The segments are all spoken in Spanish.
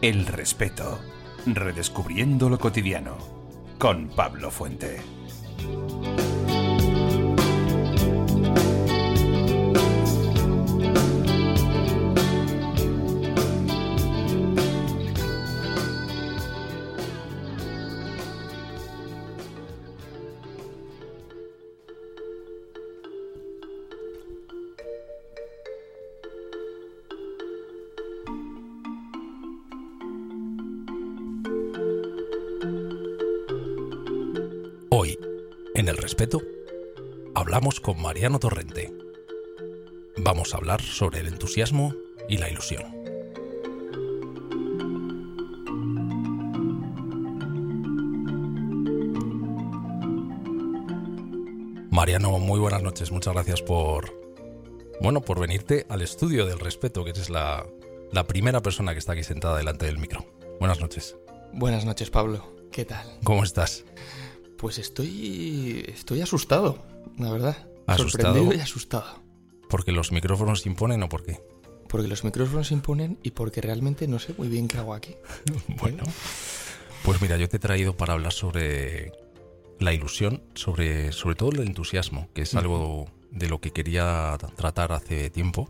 El respeto. Redescubriendo lo cotidiano. Con Pablo Fuente. Hoy, en El Respeto, hablamos con Mariano Torrente. Vamos a hablar sobre el entusiasmo y la ilusión. Mariano, muy buenas noches. Muchas gracias por venirte al estudio del Respeto, que eres la primera persona que está aquí sentada delante del micro. Buenas noches. Buenas noches, Pablo. ¿Qué tal? ¿Cómo estás? Pues estoy asustado, la verdad. ¿Asustado? Sorprendido y asustado. ¿Porque los micrófonos se imponen o por qué? Porque los micrófonos se imponen y porque realmente no sé muy bien qué hago aquí. Bueno, pues mira, yo te he traído para hablar sobre la ilusión, sobre todo el entusiasmo, que es algo de lo que quería tratar hace tiempo.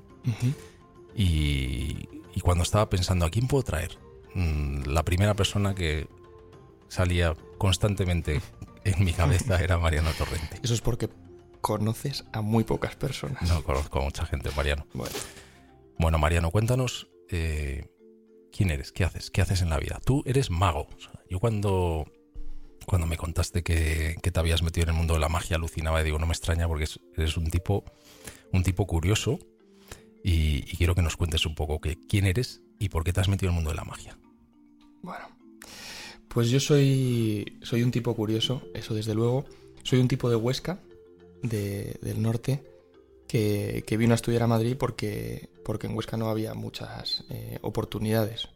Y cuando estaba pensando, ¿a quién puedo traer? La primera persona que salía constantemente en mi cabeza era Mariano Torrente. Eso es porque conoces a muy pocas personas. No conozco a mucha gente, Mariano. Bueno, Mariano, cuéntanos quién eres, qué haces en la vida. Tú eres mago. O sea, yo cuando me contaste que te habías metido en el mundo de la magia alucinaba y digo, no me extraña porque eres un tipo curioso y quiero que nos cuentes un poco quién eres y por qué te has metido en el mundo de la magia. Bueno, pues yo soy un tipo curioso, eso desde luego. Soy un tipo de Huesca, del norte, que vino a estudiar a Madrid porque en Huesca no había muchas oportunidades.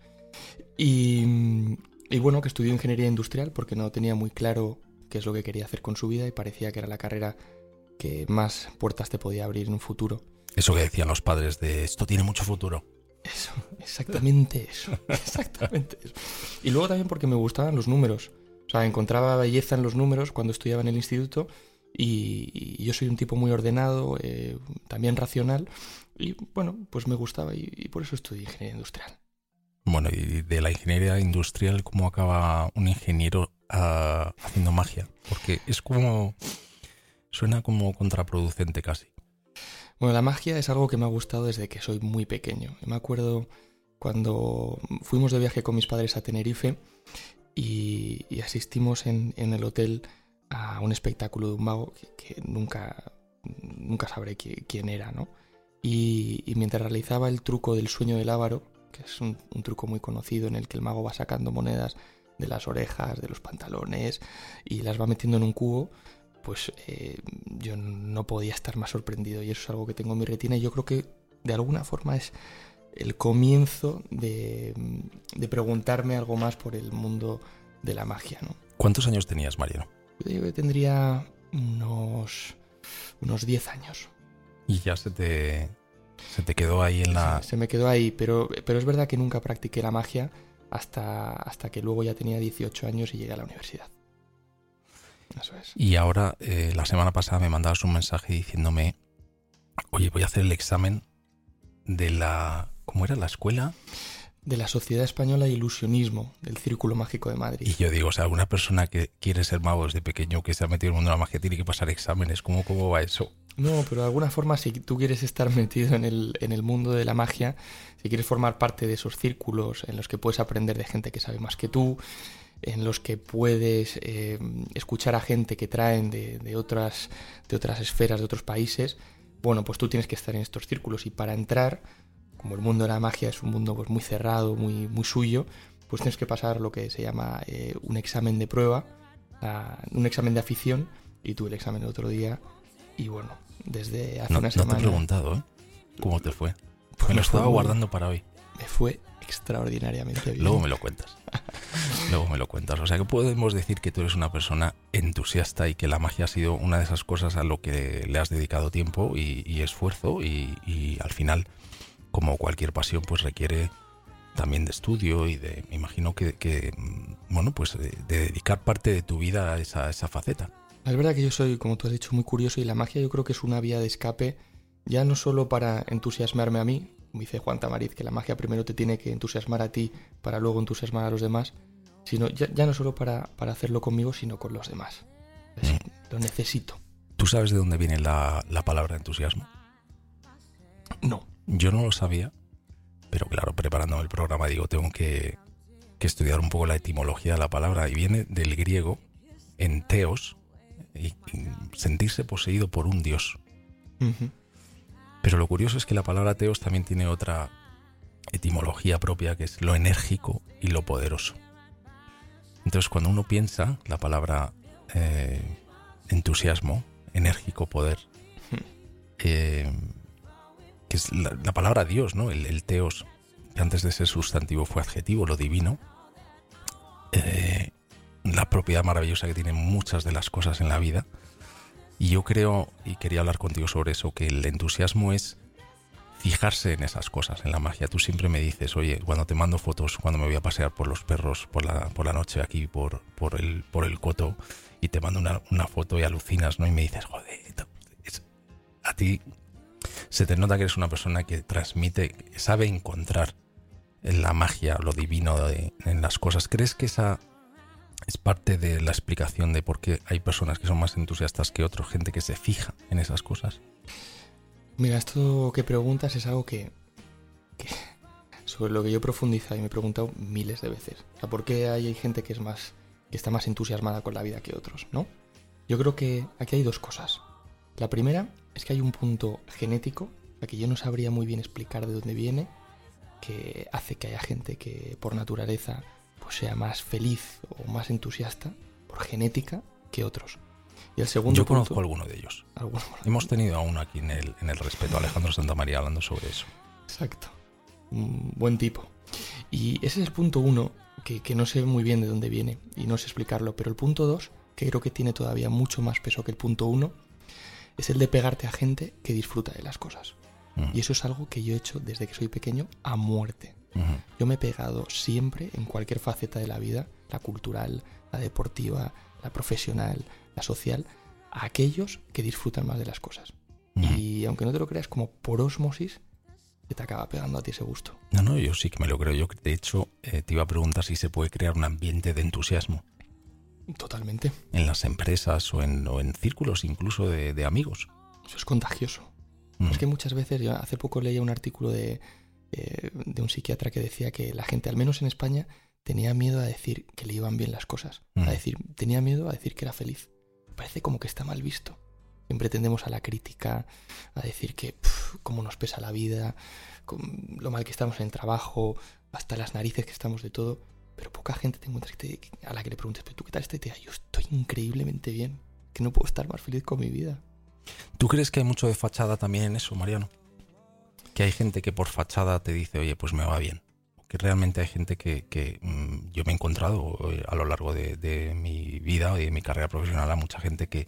Y bueno, que estudió ingeniería industrial porque no tenía muy claro qué es lo que quería hacer con su vida y parecía que era la carrera que más puertas te podía abrir en un futuro. Eso que decían los padres de esto tiene mucho futuro. Eso, exactamente eso. Y luego también porque me gustaban los números. O sea, encontraba belleza en los números cuando estudiaba en el instituto y yo soy un tipo muy ordenado, también racional y bueno, pues me gustaba y por eso estudié ingeniería industrial. Bueno, y de la ingeniería industrial, ¿cómo acaba un ingeniero haciendo magia? Porque suena como contraproducente casi. Bueno, la magia es algo que me ha gustado desde que soy muy pequeño. Me acuerdo cuando fuimos de viaje con mis padres a Tenerife y asistimos en el hotel a un espectáculo de un mago que nunca sabré quién era, ¿no? Y mientras realizaba el truco del sueño del avaro, que es un truco muy conocido en el que el mago va sacando monedas de las orejas, de los pantalones y las va metiendo en un cubo, pues yo no podía estar más sorprendido y eso es algo que tengo en mi retina y yo creo que de alguna forma es el comienzo de preguntarme algo más por el mundo de la magia, ¿no? ¿Cuántos años tenías, Mariano? Yo digo que tendría unos 10 años. Y ya se te quedó ahí en la... Se me quedó ahí, pero es verdad que nunca practiqué la magia hasta que luego ya tenía 18 años y llegué a la universidad. Eso es. Y ahora, la semana pasada me mandabas un mensaje diciéndome, oye, voy a hacer el examen de la... ¿Cómo era la escuela? De la Sociedad Española de Ilusionismo, del Círculo Mágico de Madrid. Y yo digo, o sea, alguna persona que quiere ser mago desde pequeño, que se ha metido en el mundo de la magia, tiene que pasar exámenes. ¿Cómo va eso? No, pero de alguna forma, si tú quieres estar metido en el mundo de la magia, si quieres formar parte de esos círculos en los que puedes aprender de gente que sabe más que tú, en los que puedes escuchar a gente que traen de otras esferas, de otros países, bueno, pues tú tienes que estar en estos círculos y para entrar, como el mundo de la magia es un mundo pues muy cerrado, muy, muy suyo, pues tienes que pasar lo que se llama un examen de prueba, un examen de afición, y tuve el examen el otro día y bueno, desde hace una semana... No te he preguntado, ¿eh? ¿Cómo te fue? Pues me lo estaba guardando para hoy. Me fue extraordinariamente bien. Luego me lo cuentas. O sea que podemos decir que tú eres una persona entusiasta y que la magia ha sido una de esas cosas a lo que le has dedicado tiempo y esfuerzo y al final, como cualquier pasión, pues requiere también de estudio y me imagino que bueno, pues de dedicar parte de tu vida a esa faceta. Es verdad que yo soy, como tú has dicho, muy curioso y la magia yo creo que es una vía de escape, ya no solo para entusiasmarme a mí, como dice Juan Tamariz, que la magia primero te tiene que entusiasmar a ti para luego entusiasmar a los demás, sino ya no solo para hacerlo conmigo, sino con los demás. Es decir, lo necesito. ¿Tú sabes de dónde viene la palabra entusiasmo? No. Yo no lo sabía, pero claro, preparándome el programa digo, tengo que estudiar un poco la etimología de la palabra, y viene del griego enteos, y sentirse poseído por un dios. Uh-huh. Pero lo curioso es que la palabra teos también tiene otra etimología propia, que es lo enérgico y lo poderoso. Entonces, cuando uno piensa la palabra entusiasmo, enérgico, poder, que es la palabra Dios, ¿no? El teos, que antes de ser sustantivo fue adjetivo, lo divino, la propiedad maravillosa que tienen muchas de las cosas en la vida. Y yo creo, y quería hablar contigo sobre eso, que el entusiasmo es fijarse en esas cosas, en la magia. Tú siempre me dices, oye, cuando te mando fotos, cuando me voy a pasear por los perros por la noche aquí por el coto, y te mando una foto y alucinas, ¿no? Y me dices, joder, a ti se te nota que eres una persona que transmite, que sabe encontrar la magia, lo divino en las cosas. ¿Crees que esa es parte de la explicación de por qué hay personas que son más entusiastas que otros, gente que se fija en esas cosas? Mira, esto que preguntas es algo que sobre lo que yo he profundizado y me he preguntado miles de veces. O sea, ¿por qué hay gente que está más entusiasmada con la vida que otros, ¿no? Yo creo que aquí hay dos cosas. La primera es que hay un punto genético, que yo no sabría muy bien explicar de dónde viene, que hace que haya gente que por naturaleza pues sea más feliz o más entusiasta por genética que otros. Y el segundo Yo punto, conozco alguno de ellos. ¿Alguno? Hemos tenido a uno aquí en el Respeto, Alejandro Santamaría, hablando sobre eso. Exacto. Un buen tipo. Y ese es el punto uno, que no sé muy bien de dónde viene y no sé explicarlo, pero el punto dos, que creo que tiene todavía mucho más peso que el punto uno, es el de pegarte a gente que disfruta de las cosas. Y eso es algo que yo he hecho desde que soy pequeño a muerte. Yo me he pegado siempre en cualquier faceta de la vida, la cultural, la deportiva, la profesional, la social, a aquellos que disfrutan más de las cosas. Y aunque no te lo creas, como por ósmosis, se te acaba pegando a ti ese gusto. No, yo sí que me lo creo. Yo, de hecho, te iba a preguntar si se puede crear un ambiente de entusiasmo. Totalmente. En las empresas o en círculos incluso de amigos. Eso es contagioso. Es que muchas veces, yo hace poco leía un artículo de un psiquiatra que decía que la gente, al menos en España, tenía miedo a decir que le iban bien las cosas. Tenía miedo a decir que era feliz. Parece como que está mal visto. Siempre tendemos a la crítica, a decir que cómo nos pesa la vida, lo mal que estamos en el trabajo, hasta las narices que estamos de todo. Pero poca gente te encuentras a la que le preguntes, ¿pero tú qué tal este día? Yo estoy increíblemente bien, que no puedo estar más feliz con mi vida. ¿Tú crees que hay mucho de fachada también en eso, Mariano? Que hay gente que por fachada te dice, oye, pues me va bien. Que realmente hay gente que yo me he encontrado a lo largo de mi vida y de mi carrera profesional a mucha gente que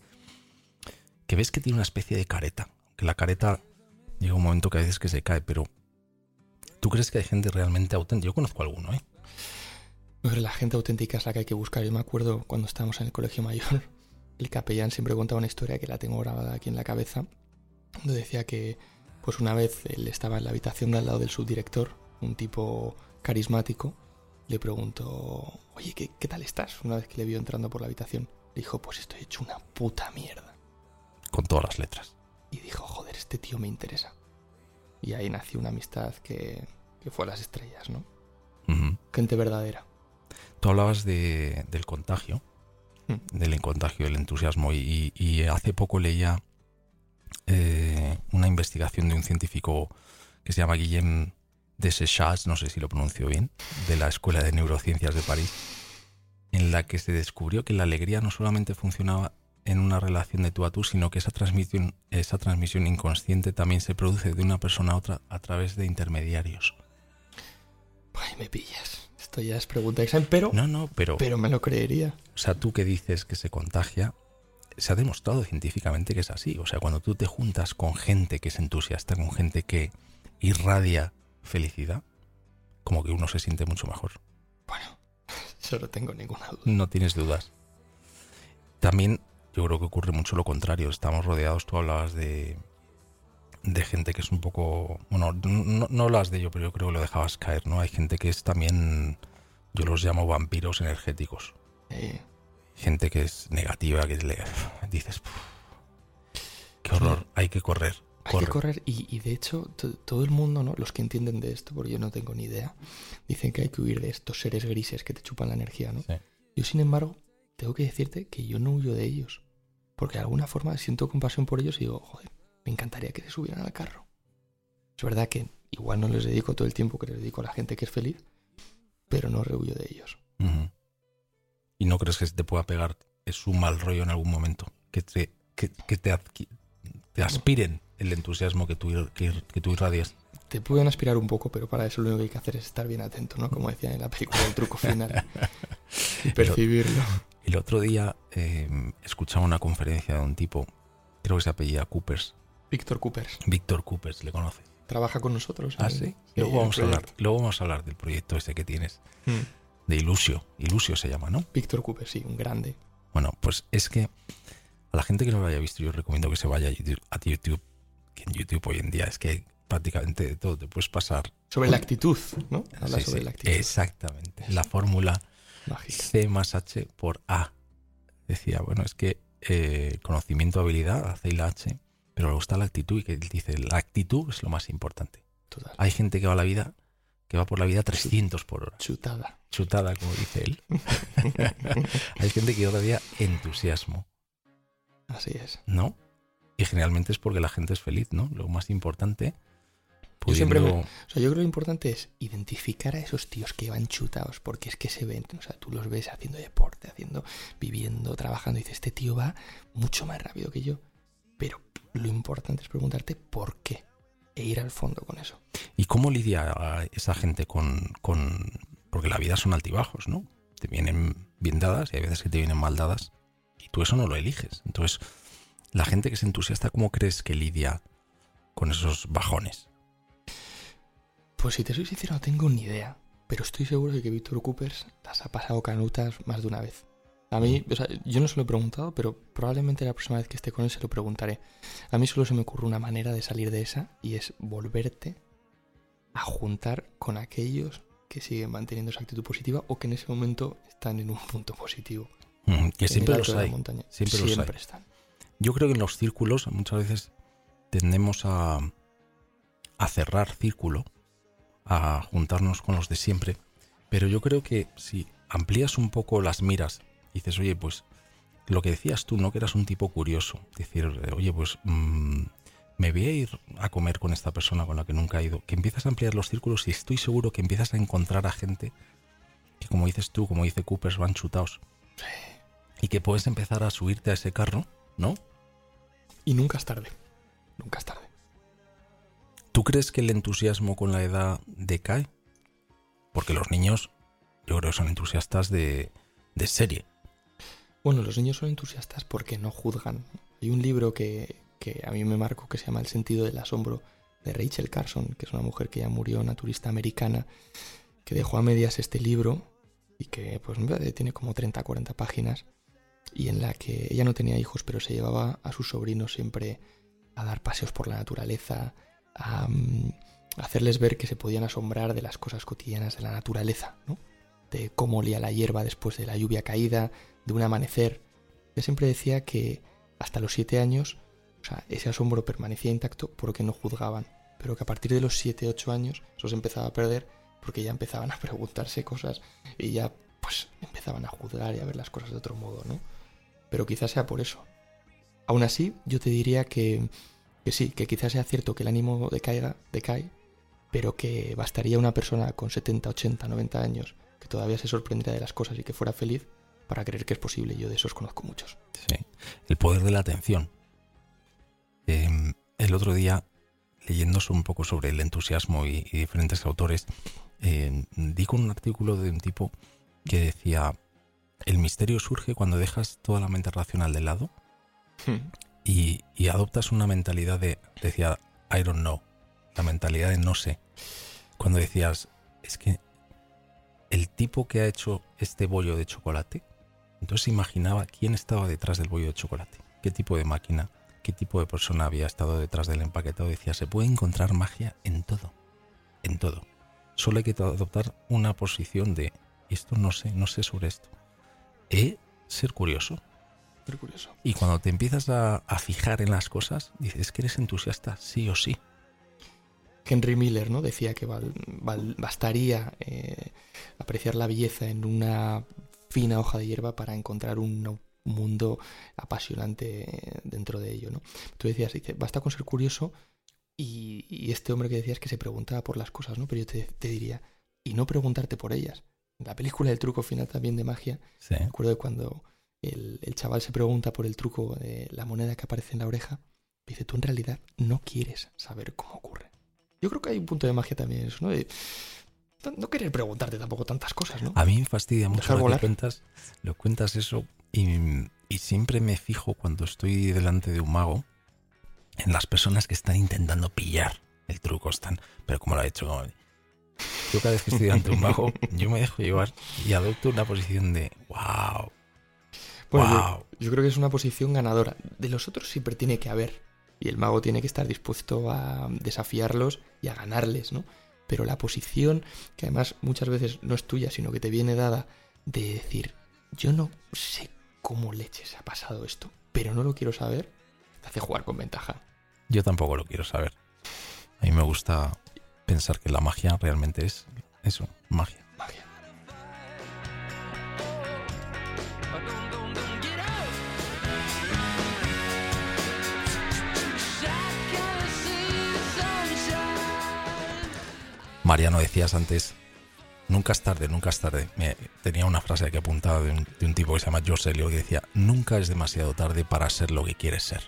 ves que tiene una especie de careta. Que la careta llega un momento que a veces que se cae, pero ¿tú crees que hay gente realmente auténtica? Yo conozco a alguno, ¿eh? Pero la gente auténtica es la que hay que buscar. Yo me acuerdo cuando estábamos en el colegio mayor, el capellán siempre contaba una historia que la tengo grabada aquí en la cabeza, donde decía que pues una vez él estaba en la habitación de al lado del subdirector, un tipo carismático, le preguntó, oye, ¿qué tal estás? Una vez que le vio entrando por la habitación, le dijo, pues estoy hecho una puta mierda. Con todas las letras. Y dijo, joder, este tío me interesa. Y ahí nació una amistad que fue a las estrellas, ¿no? Gente verdadera. Tú hablabas del contagio, del contagio, del entusiasmo, y hace poco leía una investigación de un científico que se llama Guillaume Deschamps, no sé si lo pronuncio bien, de la Escuela de Neurociencias de París, en la que se descubrió que la alegría no solamente funcionaba en una relación de tú a tú, sino que esa transmisión inconsciente también se produce de una persona a otra a través de intermediarios. Ay, me pillas. Esto ya es pregunta examen, pero me lo creería. O sea, tú que dices que se contagia, se ha demostrado científicamente que es así. O sea, cuando tú te juntas con gente que es entusiasta, con gente que irradia felicidad, como que uno se siente mucho mejor. Bueno, yo no tengo ninguna duda. No tienes dudas. También yo creo que ocurre mucho lo contrario. Estamos rodeados, tú hablabas de gente que es un poco... Bueno, no hablas de ello, pero yo creo que lo dejabas caer, ¿no? Hay gente que es también... Yo los llamo vampiros energéticos. Gente que es negativa, que dices... ¡Qué horror! Hay que correr. Hay que correr y de hecho todo el mundo, ¿no? Los que entienden de esto, porque yo no tengo ni idea, dicen que hay que huir de estos seres grises que te chupan la energía, ¿no? Sí. Yo, sin embargo, tengo que decirte que yo no huyo de ellos. Porque de alguna forma siento compasión por ellos y digo, joder, me encantaría que se subieran al carro. Es verdad que igual no les dedico todo el tiempo que les dedico a la gente que es feliz, pero no rehuyo de ellos. Uh-huh. ¿Y no crees que se te pueda pegar es un mal rollo en algún momento? Que te aspiren el entusiasmo que tú irradias. Te pueden aspirar un poco, pero para eso lo único que hay que hacer es estar bien atento, ¿no? Como decía en la película El truco final. Y percibirlo. El otro día escuchaba una conferencia de un tipo, creo que se apellida Coopers. Víctor Coopers. Víctor Coopers, ¿le conoces? Trabaja con nosotros. Ah, sí. Luego vamos a hablar del proyecto ese que tienes. De Ilusio. Ilusio se llama, ¿no? Víctor Coopers, sí, un grande. Bueno, pues es que a la gente que no lo haya visto, yo recomiendo que se vaya a YouTube, que en YouTube hoy en día es que prácticamente de todo te puedes pasar. Sobre la actitud, ¿no? Habla Sí, sobre la actitud. Exactamente. La fórmula mágica. C más H por A. Decía, bueno, es que conocimiento, habilidad, la C y la H, pero le gusta la actitud y que él dice, la actitud es lo más importante. Total. Hay gente que va por la vida 300 por hora. Chutada, como dice él. Hay gente que irradia entusiasmo. Así es. ¿No? Y generalmente es porque la gente es feliz, ¿no? Lo más importante. Yo creo que lo importante es identificar a esos tíos que van chutados, porque es que se ven, o sea, tú los ves haciendo deporte, viviendo, trabajando, y dices, este tío va mucho más rápido que yo. Pero lo importante es preguntarte por qué e ir al fondo con eso. ¿Y cómo lidia a esa gente con porque la vida son altibajos, ¿no? Te vienen bien dadas y hay veces que te vienen mal dadas y tú eso no lo eliges. Entonces, la gente que es entusiasta, ¿cómo crees que lidia con esos bajones? Pues si te soy sincero, no tengo ni idea. Pero estoy seguro de que Víctor Coopers las ha pasado canutas más de una vez. A mí, o sea, yo no se lo he preguntado, pero probablemente la próxima vez que esté con él se lo preguntaré. A mí solo se me ocurre una manera de salir de esa y es volverte a juntar con aquellos que siguen manteniendo esa actitud positiva o que en ese momento están en un punto positivo. Que siempre los hay. Siempre están. Yo creo que en los círculos muchas veces tendemos a cerrar círculo, a juntarnos con los de siempre, pero yo creo que si amplías un poco las miras y dices, oye, pues lo que decías tú, ¿no? Que eras un tipo curioso, decir, oye, pues me voy a ir a comer con esta persona con la que nunca he ido, que empiezas a ampliar los círculos y estoy seguro que empiezas a encontrar a gente que, como dices tú, como dice Coopers, van chutados. Y que puedes empezar a subirte a ese carro, ¿no? Y nunca es tarde. Nunca es tarde. ¿Tú crees que el entusiasmo con la edad decae? Porque los niños, yo creo que son entusiastas de serie. Bueno, los niños son entusiastas porque no juzgan. Hay un libro que a mí me marcó que se llama El sentido del asombro, de Rachel Carson, que es una mujer que ya murió, una turista americana, que dejó a medias este libro y que pues tiene como 30, 40 páginas, y en la que ella no tenía hijos, pero se llevaba a sus sobrinos siempre a dar paseos por la naturaleza, a hacerles ver que se podían asombrar de las cosas cotidianas de la naturaleza, ¿no? De cómo olía la hierba después de la lluvia caída, de un amanecer. Ella siempre decía que hasta los 7 años, o sea, ese asombro permanecía intacto porque no juzgaban, pero que a partir de los 7, 8 años eso se empezaba a perder porque ya empezaban a preguntarse cosas y ya pues empezaban a juzgar y a ver las cosas de otro modo, ¿no? Pero quizás sea por eso. Aún así, yo te diría que sí, que quizás sea cierto que el ánimo decae, pero que bastaría una persona con 70, 80, 90 años que todavía se sorprendiera de las cosas y que fuera feliz para creer que es posible. Yo de esos conozco muchos. Sí, el poder de la atención. El otro día, leyéndose un poco sobre el entusiasmo y diferentes autores, di con un artículo de un tipo que decía, el misterio surge cuando dejas toda la mente racional de lado y adoptas una mentalidad decía, I don't know, la mentalidad de no sé. Cuando decías, es que el tipo que ha hecho este bollo de chocolate, entonces imaginaba quién estaba detrás del bollo de chocolate, qué tipo de máquina, qué tipo de persona había estado detrás del empaquetado. Decía, se puede encontrar magia en todo, en todo. Solo hay que adoptar una posición de, esto no sé sobre esto. Ser curioso. Ser curioso. Y cuando te empiezas a fijar en las cosas, dices que eres entusiasta, sí o sí. Henry Miller, ¿no? Decía que bastaría apreciar la belleza en una fina hoja de hierba para encontrar un mundo apasionante dentro de ello, ¿no? Tú decías, basta con ser curioso, y este hombre que decías que se preguntaba por las cosas, ¿no? Pero yo te diría, y no preguntarte por ellas. En la película El truco final también de magia, Sí. me acuerdo de cuando el chaval se pregunta por el truco de la moneda que aparece en la oreja, dice, tú en realidad no quieres saber cómo ocurre. Yo creo que hay un punto de magia también en eso, ¿no? De no querer preguntarte tampoco tantas cosas, ¿no? A mí me fastidia mucho Dejar lo cuentas eso y siempre me fijo cuando estoy delante de un mago en las personas que están intentando pillar el truco, pero como lo ha hecho. Yo cada vez que estoy delante de un mago, yo me dejo llevar y adopto una posición de wow. Bueno, wow. Yo creo que es una posición ganadora. De los otros siempre tiene que haber. Y el mago tiene que estar dispuesto a desafiarlos y a ganarles, ¿no? Pero la posición, que además muchas veces no es tuya, sino que te viene dada, de decir, yo no sé cómo leches ha pasado esto, pero no lo quiero saber, te hace jugar con ventaja. Yo tampoco lo quiero saber. A mí me gusta pensar que la magia realmente es eso, magia. Magia. Mariano, decías antes, nunca es tarde, nunca es tarde. Tenía una frase aquí apuntada de un tipo que se llama George Eliot que decía, nunca es demasiado tarde para ser lo que quieres ser.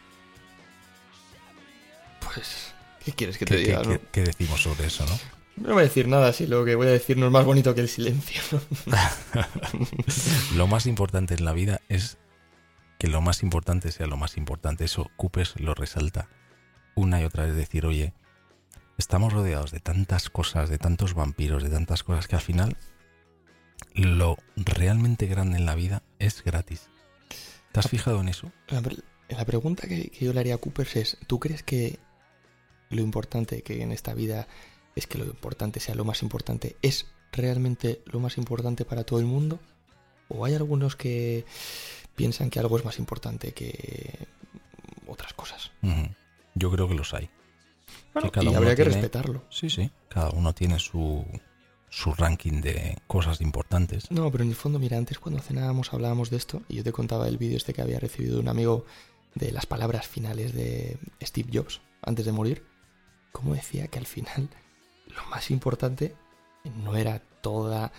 Pues, ¿qué quieres que te diga, no? ¿Qué decimos sobre eso, no? No voy a decir nada, si lo que voy a decir no es más bonito que el silencio, ¿no? Lo más importante en la vida es que lo más importante sea lo más importante. Eso Coopers lo resalta una y otra vez, decir, oye, estamos rodeados de tantas cosas, de tantos vampiros, de tantas cosas, que al final lo realmente grande en la vida es gratis. ¿Te has fijado en eso? La pregunta que yo le haría a Coopers es, ¿tú crees que lo importante que en esta vida es que lo importante sea lo más importante es realmente lo más importante para todo el mundo? ¿O hay algunos que piensan que algo es más importante que otras cosas? Yo creo que los hay. Bueno, y habría que respetarlo. Sí. Cada uno tiene su ranking de cosas importantes. No, pero en el fondo, mira, antes cuando cenábamos hablábamos de esto y yo te contaba el vídeo que había recibido de un amigo de las palabras finales de Steve Jobs antes de morir. Como decía que al final lo más importante no era toda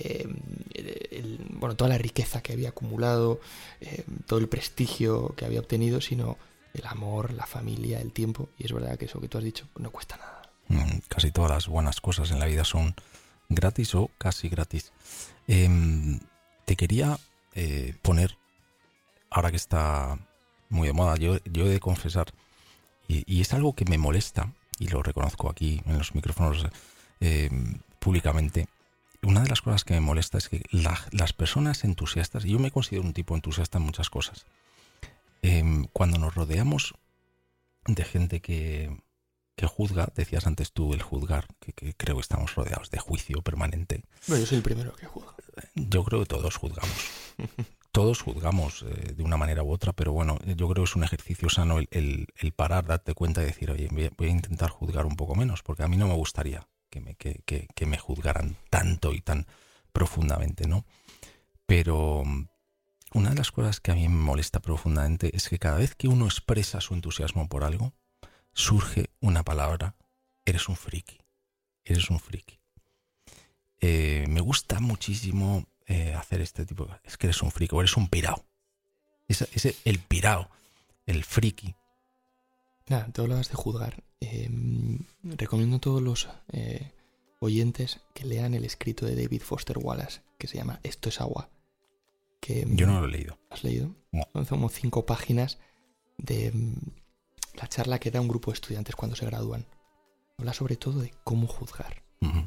toda la riqueza que había acumulado, todo el prestigio que había obtenido, sino el amor, la familia, el tiempo. Y es verdad que eso que tú has dicho no cuesta nada. Casi todas las buenas cosas en la vida son gratis o casi gratis. Te quería poner, ahora que está muy de moda, yo he de confesar, y es algo que me molesta, y lo reconozco aquí en los micrófonos públicamente. Una de las cosas que me molesta es que las personas entusiastas, y yo me considero un tipo entusiasta en muchas cosas, cuando nos rodeamos de gente que juzga, decías antes tú el juzgar, que creo que estamos rodeados de juicio permanente. Bueno, yo soy el primero que juzga. Yo creo que todos juzgamos. Todos juzgamos de una manera u otra, pero bueno, yo creo que es un ejercicio sano el parar, darte cuenta y decir, oye, voy a intentar juzgar un poco menos, porque a mí no me gustaría que me juzgaran tanto y tan profundamente, ¿no? Pero una de las cosas que a mí me molesta profundamente es que cada vez que uno expresa su entusiasmo por algo, surge una palabra, eres un friki, eres un friki. Me gusta muchísimo hacer este tipo de... Es que eres un friki o eres un pirao. El pirao, el friki. Nada, te hablabas de juzgar. Recomiendo a todos los oyentes que lean el escrito de David Foster Wallace, que se llama Esto es agua. Que, yo no lo he leído. ¿Has leído? No. Son como 5 páginas de la charla que da un grupo de estudiantes cuando se gradúan. Habla sobre todo de cómo juzgar. Uh-huh.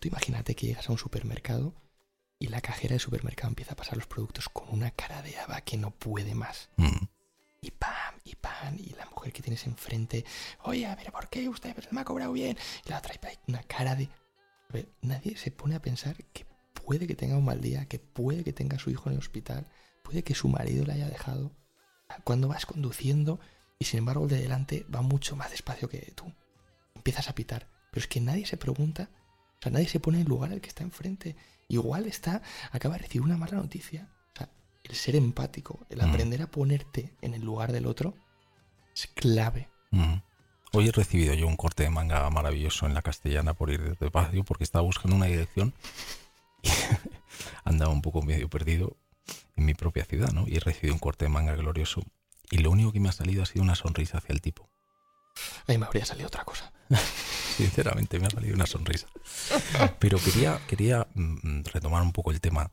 tú imagínate que llegas a un supermercado y la cajera del supermercado empieza a pasar los productos con una cara de haba que no puede más. Y pam, y la mujer que tienes enfrente, oye, a ver, ¿por qué usted me ha cobrado bien? Y la otra, una cara de... A ver, nadie se pone a pensar que puede que tenga un mal día, que puede que tenga a su hijo en el hospital, puede que su marido le haya dejado. Cuando vas conduciendo y sin embargo el de delante va mucho más despacio que tú, empiezas a pitar. Pero es que nadie se pregunta, o sea, nadie se pone en el lugar al que está enfrente. Igual acaba de recibir una mala noticia. O sea, el ser empático, el aprender a ponerte en el lugar del otro es clave. Hoy he recibido yo un corte de manga maravilloso en La Castellana por ir despacio porque estaba buscando una dirección y andaba un poco medio perdido en mi propia ciudad, ¿no? Y he recibido un corte de manga glorioso y lo único que me ha salido ha sido una sonrisa hacia el tipo. A mí me habría salido otra cosa. Sinceramente me ha salido una sonrisa. Pero quería retomar un poco el tema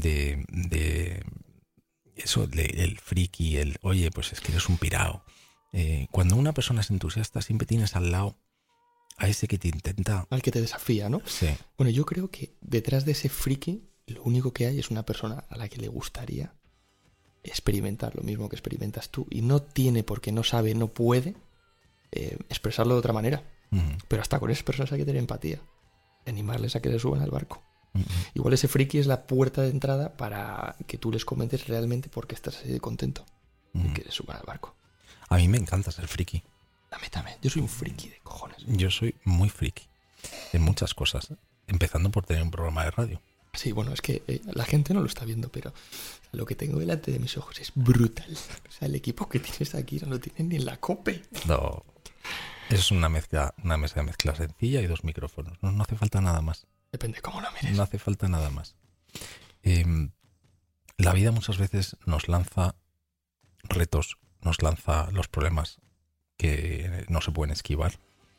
de eso, el friki, oye, pues es que eres un pirao. Cuando una persona es entusiasta siempre tienes al lado a ese que te intenta... Al que te desafía, ¿no? Sí. Bueno, yo creo que detrás de ese friki lo único que hay es una persona a la que le gustaría experimentar lo mismo que experimentas tú. Y no tiene, porque no sabe, no puede expresarlo de otra manera. Pero hasta con esas personas hay que tener empatía. Animarles a que se suban al barco. Igual ese friki es la puerta de entrada para que tú les comentes realmente por qué estás así de contento de que se suban al barco. A mí me encanta ser friki. A mí también. Yo soy un friki de cojones. Yo soy muy friki en muchas cosas. Empezando por tener un programa de radio. Sí, bueno, es que la gente no lo está viendo, pero lo que tengo delante de mis ojos es brutal. O sea, el equipo que tienes aquí no lo tienen ni en la COPE. No. Es una mesa de mezcla sencilla y 2 micrófonos. No hace falta nada más. Depende cómo lo mires. No hace falta nada más. La vida muchas veces nos lanza retos, nos lanza los problemas que no se pueden esquivar.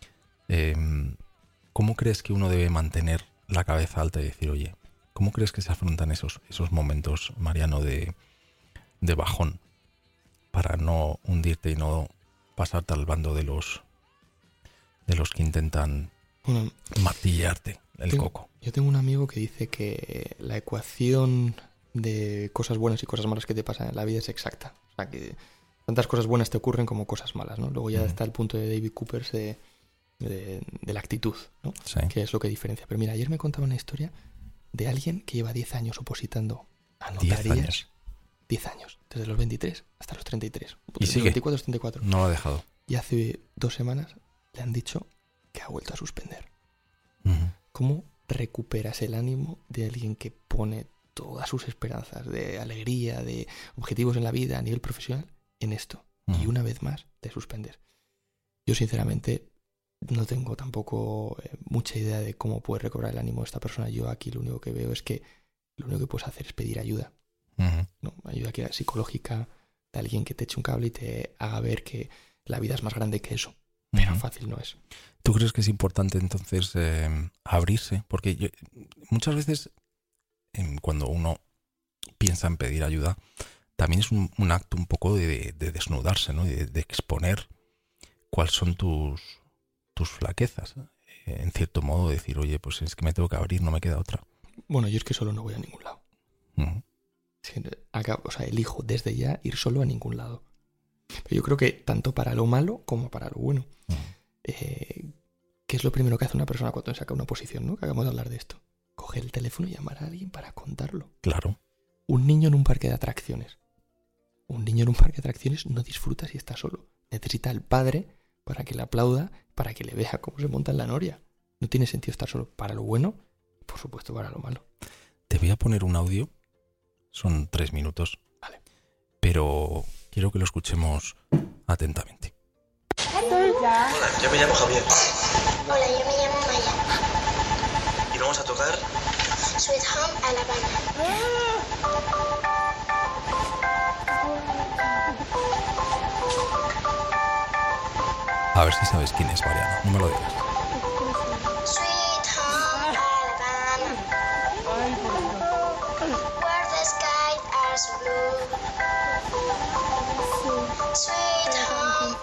¿Cómo crees que uno debe mantener la cabeza alta y decir, oye, ¿cómo crees que se afrontan esos momentos, Mariano, de bajón para no hundirte y no pasarte al bando de los que intentan martillarte el coco? Yo tengo un amigo que dice que la ecuación de cosas buenas y cosas malas que te pasan en la vida es exacta. O sea, que tantas cosas buenas te ocurren como cosas malas, ¿no? Luego ya está el punto de David Coopers de la actitud, ¿no? Sí. Que es lo que diferencia. Pero mira, ayer me contaba una historia de alguien que lleva 10 años opositando a notarías. 10 años. 10 años. Desde los 23 hasta los 33. ¿Y desde sigue? Los 24 34. No lo ha dejado. Y hace 2 semanas le han dicho que ha vuelto a suspender. ¿Cómo recuperas el ánimo de alguien que pone todas sus esperanzas de alegría, de objetivos en la vida a nivel profesional en esto? Y una vez más de suspender. Yo sinceramente no tengo tampoco mucha idea de cómo puede recobrar el ánimo esta persona. Yo aquí lo único que veo es que lo único que puedes hacer es pedir ayuda. ¿No? Ayuda psicológica de alguien que te eche un cable y te haga ver que la vida es más grande que eso. Pero fácil no es. ¿Tú crees que es importante entonces abrirse? Porque muchas veces cuando uno piensa en pedir ayuda, también es un acto un poco de desnudarse, ¿no? De exponer cuáles son tus flaquezas. En cierto modo decir, oye, pues es que me tengo que abrir, no me queda otra. Bueno, yo es que solo no voy a ningún lado. O sea, elijo desde ya ir solo a ningún lado. Pero yo creo que tanto para lo malo como para lo bueno. ¿Qué es lo primero que hace una persona cuando saca una oposición, ¿no? Que acabamos de hablar de esto. Coger el teléfono y llamar a alguien para contarlo. Claro. Un niño en un parque de atracciones. Un niño en un parque de atracciones no disfruta si está solo. Necesita al padre para que le aplauda, para que le vea cómo se monta en la noria. No tiene sentido estar solo para lo bueno y, por supuesto, para lo malo. Te voy a poner un audio. Son 3 minutos. Vale. Pero quiero que lo escuchemos atentamente. Hola, yo me llamo Javier. Hola, yo me llamo Maya. Y vamos a tocar Sweet Home Alabama. A ver si sabes quién es, Mariano. No me lo digas. Sweet Home Alabama. Where the skies are so blue. Sweet Home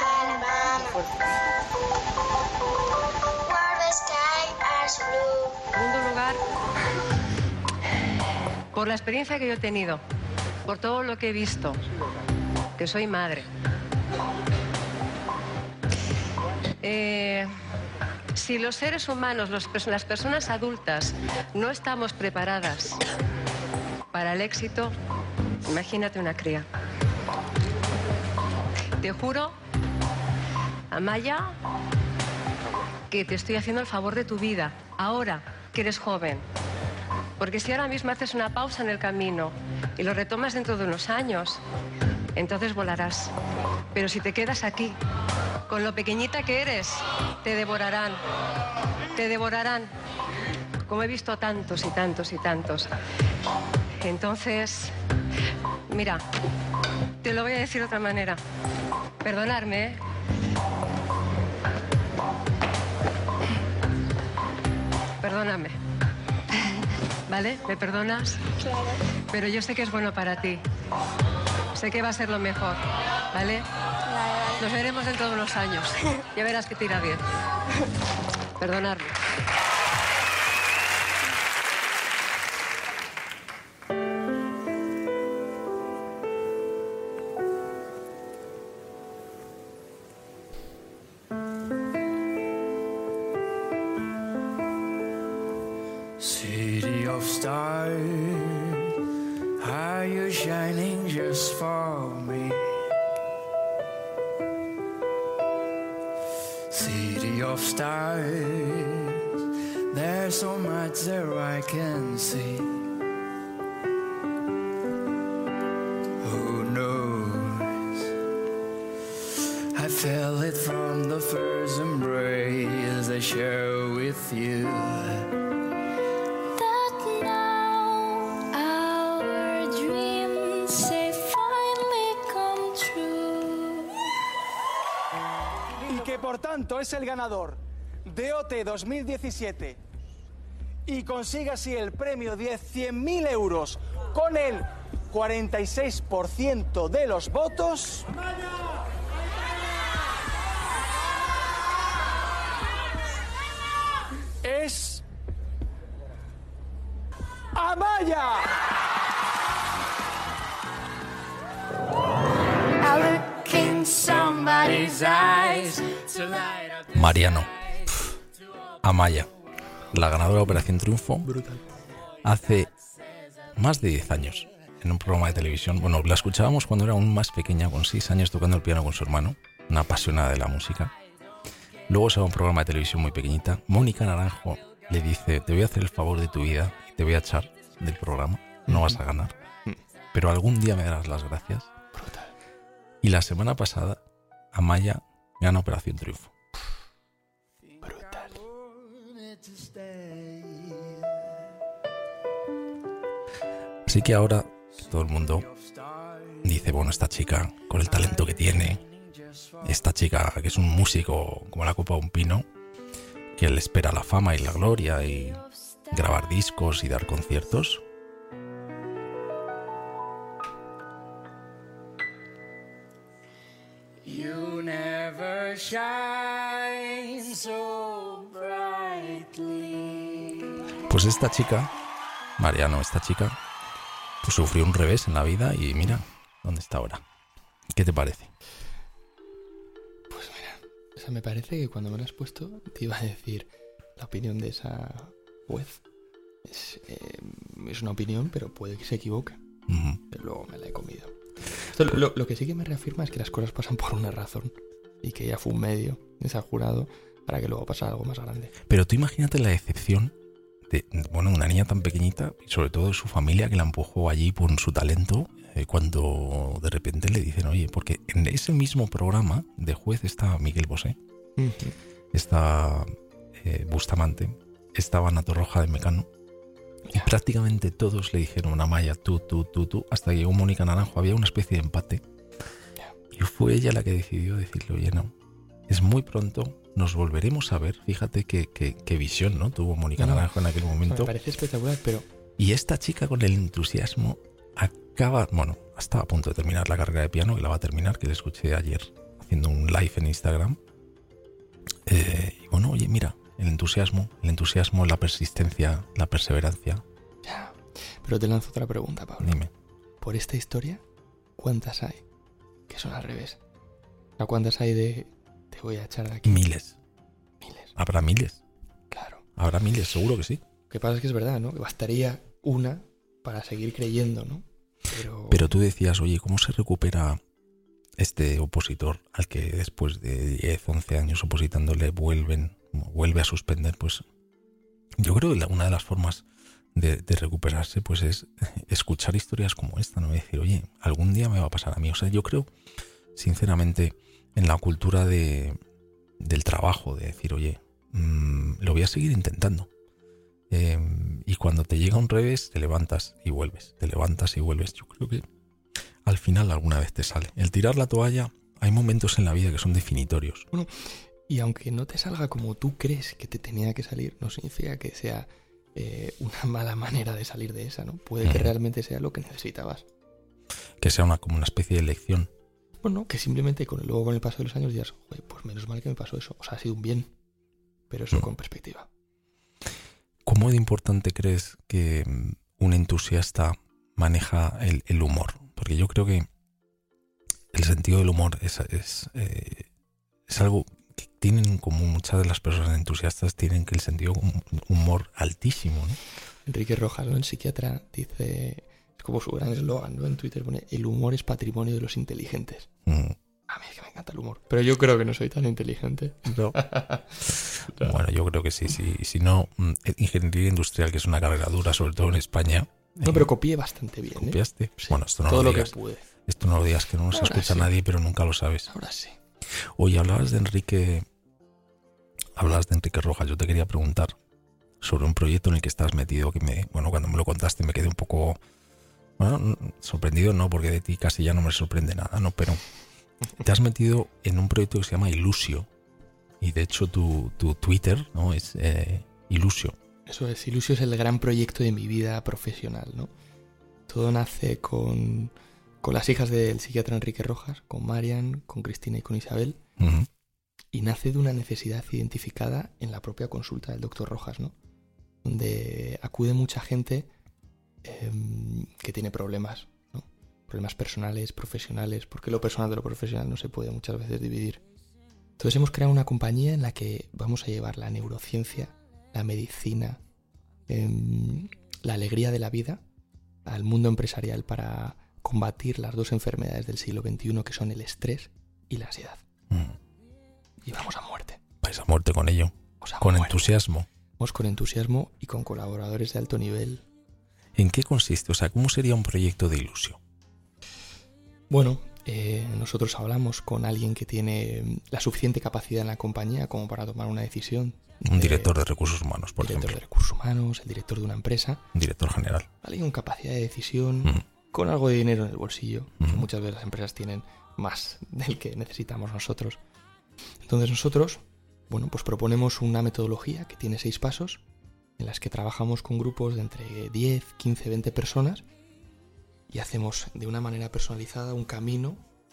Alabama. Where the skies are so blue. Segundo lugar, por la experiencia que yo he tenido, por todo lo que he visto, que soy madre. Si los seres humanos, las personas adultas, no estamos preparadas para el éxito, imagínate una cría. Te juro, Amaya, que te estoy haciendo el favor de tu vida, ahora que eres joven. Porque si ahora mismo haces una pausa en el camino y lo retomas dentro de unos años, entonces volarás. Pero si te quedas aquí, con lo pequeñita que eres, te devorarán. Te devorarán. Como he visto a tantos y tantos y tantos. Entonces, mira, te lo voy a decir de otra manera. Perdonadme, ¿eh? Perdóname. ¿Vale? ¿Me perdonas? Claro. Pero yo sé que es bueno para ti. Sé que va a ser lo mejor. ¿Vale? Vale. Nos veremos dentro de unos años. Ya verás que te irá bien. Perdonadme. City of stars, are you shining just for me? City of stars, there's so much there I can see. Who knows? I felt it from the first embrace I share with you. Por tanto, es el ganador de OT 2017 y consigue así el premio de 100.000 euros con el 46% de los votos. Es Amaya. Mariano, Amaya, la ganadora de Operación Triunfo. Brutal. Hace más de 10 años, en un programa de televisión. Bueno, la escuchábamos cuando era aún más pequeña, con 6 años, tocando el piano con su hermano, una apasionada de la música. Luego se va a un programa de televisión muy pequeñita. Mónica Naranjo le dice: te voy a hacer el favor de tu vida y te voy a echar del programa, no vas a ganar, pero algún día me darás las gracias. Brutal. Y la semana pasada, Amaya gana Operación Triunfo. Brutal. Así que ahora todo el mundo dice: bueno, esta chica con el talento que tiene, esta chica que es un músico como la copa de un pino, que le espera la fama y la gloria y grabar discos y dar conciertos. You never shine so brightly. Pues esta chica, Mariano, esta chica, pues sufrió un revés en la vida y mira dónde está ahora. ¿Qué te parece? Pues mira, o sea, me parece que cuando me lo has puesto te iba a decir la opinión de esa juez. Es una opinión, pero puede que se equivoque. Pero luego me la he comido. Esto, lo que sí que me reafirma es que las cosas pasan por una razón y que ella fue un medio de ese jurado para que luego pasara algo más grande. Pero tú imagínate la decepción de, bueno, una niña tan pequeñita y sobre todo de su familia que la empujó allí por su talento, cuando de repente le dicen: oye, porque en ese mismo programa de juez estaba Miguel Bosé, está Bustamante, estaba Ana Torroja de Mecano, y prácticamente todos le dijeron: Amaya, tú, hasta que llegó Mónica Naranjo. Había una especie de empate y fue ella la que decidió decirle: oye, no, es muy pronto, nos volveremos a ver. Fíjate qué visión, ¿no?, tuvo Mónica Naranjo en aquel momento. Me parece espectacular, pero... Y esta chica con el entusiasmo estaba a punto de terminar la carrera de piano, que la va a terminar, que le escuché ayer haciendo un live en Instagram. Y bueno, oye, mira, el entusiasmo, la persistencia, la perseverancia. Ya. Pero te lanzo otra pregunta, Pablo. Dime. Por esta historia, ¿cuántas hay que son al revés? O sea, ¿cuántas hay de te voy a echar de aquí? Miles. Miles. ¿Habrá miles? Claro. Habrá miles, seguro que sí. Lo que pasa es que es verdad, ¿no? Que bastaría una para seguir creyendo, ¿no? Pero tú decías, oye, ¿cómo se recupera este opositor al que después de 10, 11 años opositándole vuelve a suspender? Pues yo creo que una de las formas de recuperarse pues es escuchar historias como esta, ¿no? Y decir, oye, algún día me va a pasar a mí. O sea, yo creo, sinceramente, en la cultura del trabajo, de decir, oye, lo voy a seguir intentando. Y cuando te llega un revés, te levantas y vuelves, te levantas y vuelves. Yo creo que al final alguna vez te sale. El tirar la toalla, hay momentos en la vida que son definitorios. Bueno, y aunque no te salga como tú crees que te tenía que salir, no significa que sea una mala manera de salir de esa, ¿no? Puede que realmente sea lo que necesitabas. Que sea como una especie de lección. Bueno, que simplemente luego con el paso de los años digas, oye, pues menos mal que me pasó eso. O sea, ha sido un bien, pero eso con perspectiva. ¿Cómo de importante crees que un entusiasta maneja el humor? Porque yo creo que el sentido del humor es algo que tienen en común muchas de las personas entusiastas, tienen que el sentido de humor altísimo, ¿no? Enrique Rojas, ¿no? El psiquiatra, dice, es como su gran eslogan, ¿no? En Twitter pone, el humor es patrimonio de los inteligentes. A mí es que me encanta el humor. Pero yo creo que no soy tan inteligente. No. No. Bueno, yo creo que sí. Si no, ingeniería industrial, que es una carrera dura, sobre todo en España. No, pero copié bastante bien. ¿Copiaste? Sí, bueno, esto no todo lo digas. Lo que pude. Esto no lo digas, que no nos escucha nadie, pero nunca lo sabes. Ahora sí. Oye, hablabas de Enrique Rojas. Yo te quería preguntar sobre un proyecto en el que estás metido, cuando me lo contaste me quedé un poco, sorprendido, no, porque de ti casi ya no me sorprende nada, ¿no? Pero te has metido en un proyecto que se llama Ilusio. Y de hecho tu Twitter, ¿no? Es Ilusio. Eso es, Ilusio es el gran proyecto de mi vida profesional, ¿no? Todo nace con las hijas del psiquiatra Enrique Rojas, con Marian, con Cristina y con Isabel. Uh-huh. Y nace de una necesidad identificada en la propia consulta del doctor Rojas, ¿no? Donde acude mucha gente que tiene problemas, ¿no? Problemas personales, profesionales, porque lo personal de lo profesional no se puede muchas veces dividir. Entonces hemos creado una compañía en la que vamos a llevar la neurociencia, la medicina, la alegría de la vida al mundo empresarial para combatir las dos enfermedades del siglo XXI, que son el estrés y la ansiedad. Y vamos a muerte. Vais a muerte con ello. Con entusiasmo. Vamos con entusiasmo y con colaboradores de alto nivel. ¿En qué consiste? O sea, ¿cómo sería un proyecto de Ilusio? Bueno, nosotros hablamos con alguien que tiene la suficiente capacidad en la compañía como para tomar una decisión. Un director de recursos humanos, por ejemplo. Director de recursos humanos, el director de una empresa. Un director general. Alguien con capacidad de decisión, con algo de dinero en el bolsillo, que muchas veces las empresas tienen más del que necesitamos nosotros. Entonces nosotros, pues proponemos una metodología que tiene 6 pasos, en las que trabajamos con grupos de entre 10, 15, 20 personas y hacemos de una manera personalizada un camino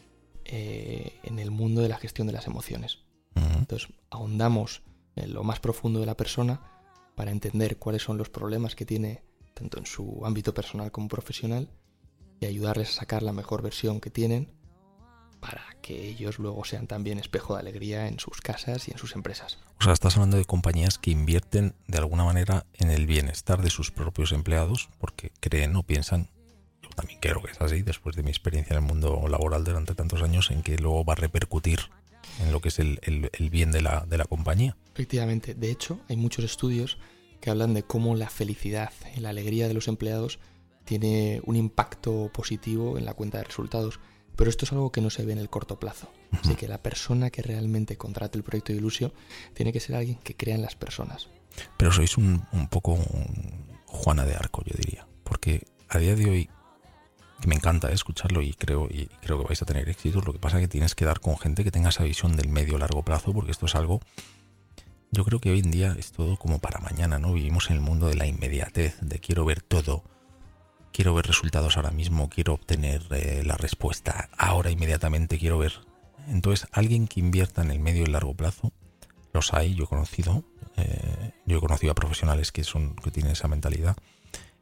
en el mundo de la gestión de las emociones. Entonces ahondamos en lo más profundo de la persona para entender cuáles son los problemas que tiene tanto en su ámbito personal como profesional y ayudarles a sacar la mejor versión que tienen para que ellos luego sean también espejo de alegría en sus casas y en sus empresas. O sea, estás hablando de compañías que invierten de alguna manera en el bienestar de sus propios empleados porque creen o piensan, yo también creo que es así, después de mi experiencia en el mundo laboral durante tantos años, en que luego va a repercutir en lo que es el bien de la compañía. Efectivamente. De hecho, hay muchos estudios que hablan de cómo la felicidad y la alegría de los empleados tiene un impacto positivo en la cuenta de resultados. Pero esto es algo que no se ve en el corto plazo. Así que la persona que realmente contrate el proyecto de Ilusio tiene que ser alguien que crea en las personas. Pero sois un poco Juana de Arco, yo diría. Porque a día de hoy, que me encanta escucharlo y creo que vais a tener éxito, lo que pasa es que tienes que dar con gente que tenga esa visión del medio-largo plazo, porque esto es algo... Yo creo que hoy en día es todo como para mañana, ¿no? Vivimos en el mundo de la inmediatez, de quiero ver todo, quiero ver resultados ahora mismo, quiero obtener la respuesta ahora inmediatamente, quiero ver. Entonces, alguien que invierta en el medio y largo plazo, los hay, yo he conocido a profesionales que tienen esa mentalidad,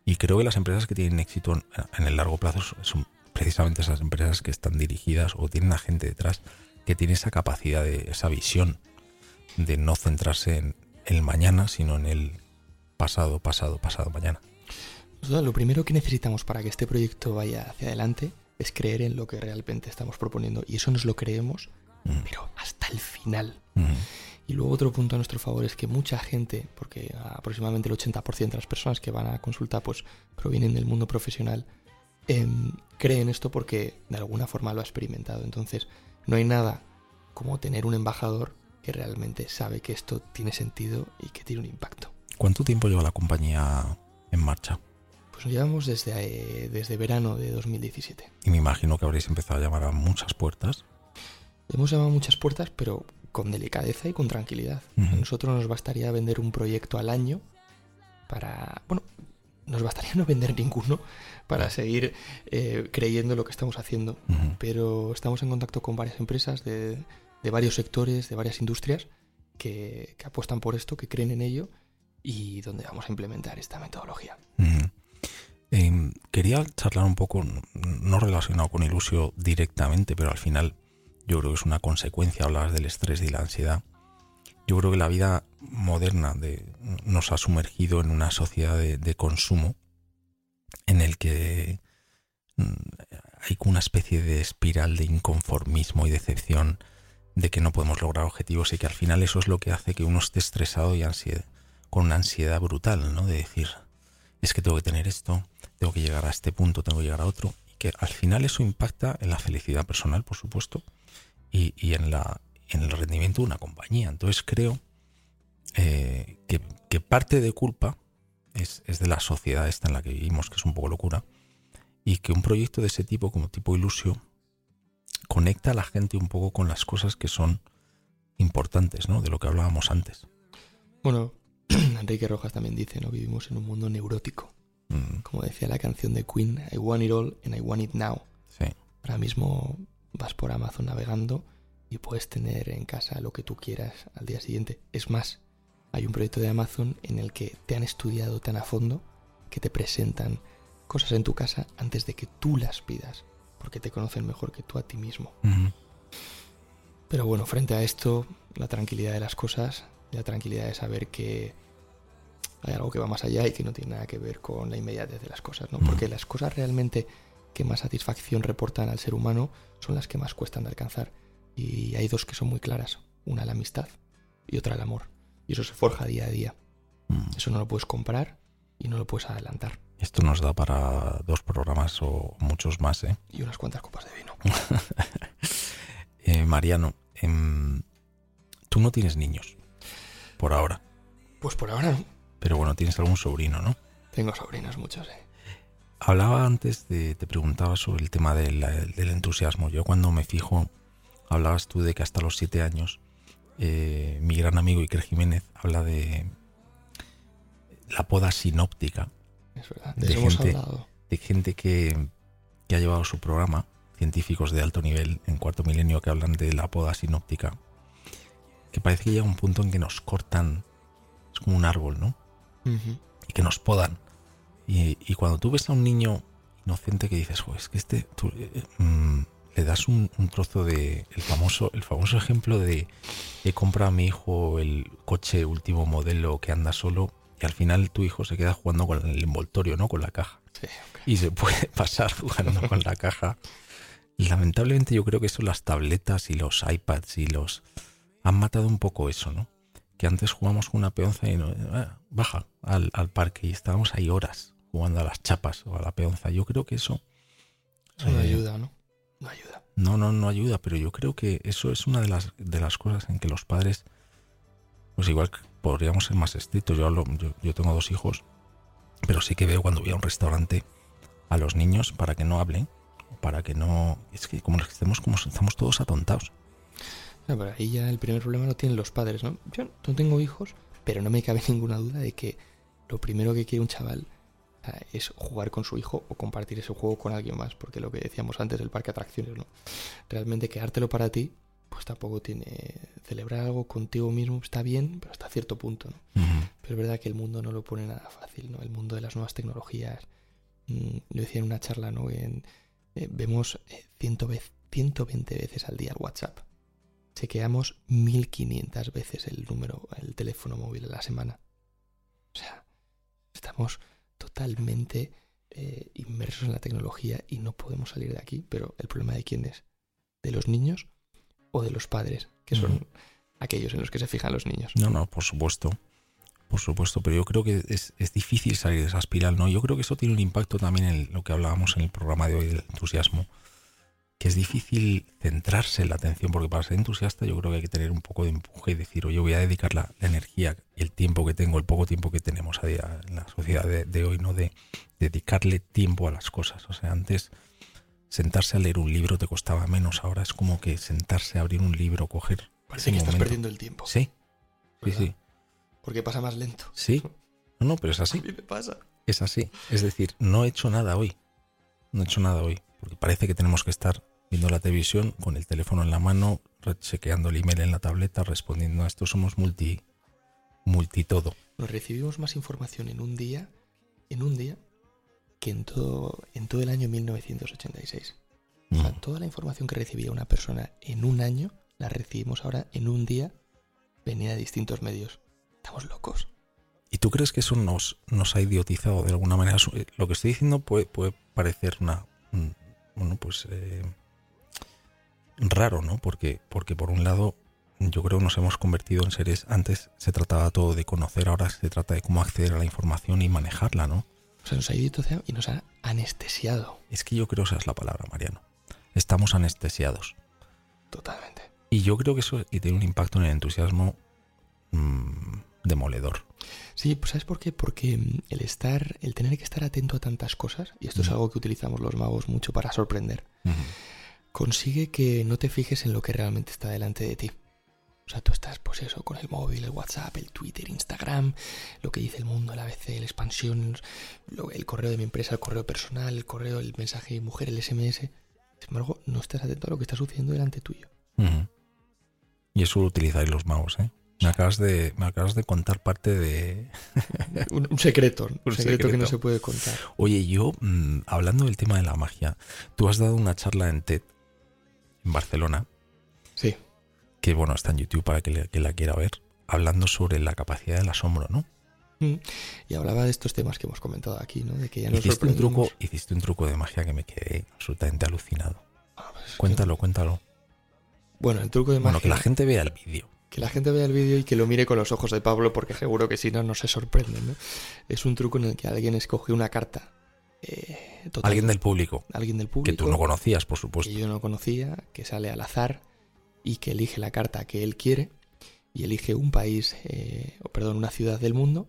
Y creo que las empresas que tienen éxito en el largo plazo son precisamente esas empresas que están dirigidas o tienen a gente detrás que tiene esa capacidad, esa visión de no centrarse en el mañana, sino en el pasado mañana. Lo primero que necesitamos para que este proyecto vaya hacia adelante es creer en lo que realmente estamos proponiendo. Y eso nos lo creemos, pero hasta el final. Y luego otro punto a nuestro favor es que mucha gente, porque aproximadamente el 80% de las personas que van a consulta pues provienen del mundo profesional, creen esto porque de alguna forma lo ha experimentado. Entonces no hay nada como tener un embajador que realmente sabe que esto tiene sentido y que tiene un impacto. ¿Cuánto tiempo lleva la compañía en marcha? Pues nos llevamos desde verano de 2017. Y me imagino que habréis empezado a llamar a muchas puertas. Hemos llamado a muchas puertas, pero con delicadeza y con tranquilidad. A nosotros nos bastaría vender un proyecto al año nos bastaría no vender ninguno para seguir creyendo lo que estamos haciendo. Pero estamos en contacto con varias empresas de varios sectores, de varias industrias que apuestan por esto, que creen en ello y donde vamos a implementar esta metodología. Quería charlar un poco, no relacionado con Ilusio directamente, pero al final yo creo que es una consecuencia. Hablabas del estrés y la ansiedad. Yo creo que la vida moderna nos ha sumergido en una sociedad de consumo en el que hay una especie de espiral de inconformismo y decepción de que no podemos lograr objetivos y que al final eso es lo que hace que uno esté estresado y con una ansiedad brutal, ¿no? De decir, es que tengo que tener esto, tengo que llegar a este punto, tengo que llegar a otro, y que al final eso impacta en la felicidad personal, por supuesto, y en el rendimiento de una compañía. Entonces creo que parte de culpa es de la sociedad esta en la que vivimos, que es un poco locura, y que un proyecto de ese tipo, como tipo Ilusio, conecta a la gente un poco con las cosas que son importantes, ¿no? De lo que hablábamos antes. Bueno, Enrique Rojas también dice, ¿no? Vivimos en un mundo neurótico. Como decía la canción de Queen, I want it all and I want it now. Sí. Ahora mismo vas por Amazon navegando y puedes tener en casa lo que tú quieras al día siguiente. Es más, hay un proyecto de Amazon en el que te han estudiado tan a fondo que te presentan cosas en tu casa antes de que tú las pidas, porque te conocen mejor que tú a ti mismo. Pero bueno, frente a esto, la tranquilidad de las cosas, la tranquilidad de saber que hay algo que va más allá y que no tiene nada que ver con la inmediatez de las cosas, ¿no? Porque las cosas realmente que más satisfacción reportan al ser humano son las que más cuestan de alcanzar. Y hay dos que son muy claras. Una, la amistad, y otra, el amor. Y eso se forja día a día. Eso no lo puedes comprar y no lo puedes adelantar. Esto nos da para 2 programas o muchos más, ¿eh? Y unas cuantas copas de vino. Mariano, tú no tienes niños, por ahora. Pues por ahora no. Pero bueno, tienes algún sobrino, ¿no? Tengo sobrinos, muchos, Hablaba antes, te preguntaba sobre el tema del entusiasmo. Yo cuando me fijo, hablabas tú de que hasta los 7 años, mi gran amigo Iker Jiménez habla de la poda sinóptica. Es verdad, de hemos hablado. De gente que ha llevado su programa, científicos de alto nivel en Cuarto Milenio, que hablan de la poda sinóptica, que parece que llega un punto en que nos cortan, es como un árbol, ¿no? Y que nos podan. Y cuando tú ves a un niño inocente que dices, es que tú, le das un trozo de el famoso ejemplo de compra a mi hijo el coche último modelo que anda solo, y al final tu hijo se queda jugando con el envoltorio, ¿no? Con la caja. Sí, okay. Y se puede pasar jugando con la caja. Y lamentablemente yo creo que eso, las tabletas y los iPads han matado un poco eso, ¿no? Que antes jugamos con una peonza y baja al parque y estábamos ahí horas jugando a las chapas o a la peonza. Yo creo que eso no ayuda, ¿no? No ayuda. No ayuda, pero yo creo que eso es una de las cosas en que los padres, pues igual podríamos ser más estrictos. Yo tengo 2 hijos, pero sí que veo cuando voy a un restaurante a los niños para que no hablen, para que no... Es que como estamos todos atontados. No, pero ahí ya el primer problema lo tienen los padres, ¿no? Yo no tengo hijos, pero no me cabe ninguna duda de que lo primero que quiere un chaval es jugar con su hijo o compartir ese juego con alguien más, porque lo que decíamos antes del parque de atracciones, ¿no? Realmente quedártelo para ti, pues tampoco tiene... Celebrar algo contigo mismo está bien, pero hasta cierto punto, ¿no? Pero es verdad que el mundo no lo pone nada fácil, ¿no? El mundo de las nuevas tecnologías. Lo decía en una charla, ¿no? Vemos 120 veces al día el WhatsApp. Chequeamos 1500 veces el teléfono móvil a la semana. O sea, estamos totalmente inmersos en la tecnología y no podemos salir de aquí. Pero ¿el problema de quién es? ¿De los niños o de los padres? Que son aquellos en los que se fijan los niños. No, por supuesto. Por supuesto, pero yo creo que es difícil salir de esa espiral, ¿no? Yo creo que eso tiene un impacto también en lo que hablábamos en el programa de hoy del entusiasmo, que es difícil centrarse en la atención, porque para ser entusiasta yo creo que hay que tener un poco de empuje y decir, oye, voy a dedicar la energía y el tiempo que tengo, el poco tiempo que tenemos en la sociedad de hoy, ¿no? De dedicarle tiempo a las cosas. O sea, antes sentarse a leer un libro te costaba menos, ahora es como que sentarse a abrir un libro, coger... Parece que estás perdiendo el tiempo. Sí, ¿verdad? Sí. Porque pasa más lento. Sí, no, pero es así. A mí me pasa. Es así. Es decir, no he hecho nada hoy. Porque parece que tenemos que estar viendo la televisión con el teléfono en la mano, chequeando el email en la tableta, respondiendo a esto. Somos multitodo. Nos recibimos más información en un día que en todo el año 1986. O sea, toda la información que recibía una persona en un año la recibimos ahora en un día, venía de distintos medios. Estamos locos. ¿Y tú crees que eso nos ha idiotizado de alguna manera? Lo que estoy diciendo puede parecer raro, ¿no? Porque por un lado yo creo que nos hemos convertido en seres. Antes se trataba todo de conocer, ahora se trata de cómo acceder a la información y manejarla, ¿no? O sea, nos ha idiotizado y nos ha anestesiado. Es que yo creo que esa es la palabra, Mariano. Estamos anestesiados. Totalmente. Y yo creo que eso tiene un impacto en el entusiasmo demoledor. Sí, pues ¿sabes por qué? Porque el tener que estar atento a tantas cosas, y esto es algo que utilizamos los magos mucho para sorprender, consigue que no te fijes en lo que realmente está delante de ti. O sea, tú estás, pues eso, con el móvil, el WhatsApp, el Twitter, Instagram, lo que dice el mundo, el ABC, la expansión, el correo de mi empresa, el correo personal, el mensaje de mi mujer, el SMS. Sin embargo, no estás atento a lo que está sucediendo delante tuyo. Y eso lo utilizáis los magos, ¿eh? Me acabas de contar parte de... un secreto. Un secreto que no se puede contar. Oye, yo, hablando del tema de la magia, tú has dado una charla en TED, en Barcelona. Sí. Que, bueno, está en YouTube para que la quiera ver, hablando sobre la capacidad del asombro, ¿no? Y hablaba de estos temas que hemos comentado aquí, ¿no? De que ya nos hiciste un truco de magia que me quedé absolutamente alucinado. Cuéntalo. Bueno, el truco de magia... Bueno, que la gente vea el vídeo. Que la gente vea el vídeo y que lo mire con los ojos de Pablo, porque seguro que si no se sorprenden, ¿no? Es un truco en el que alguien escoge una carta. Alguien del público. Que tú no conocías, por supuesto. Que yo no conocía, que sale al azar y que elige la carta que él quiere y elige un país, una ciudad del mundo,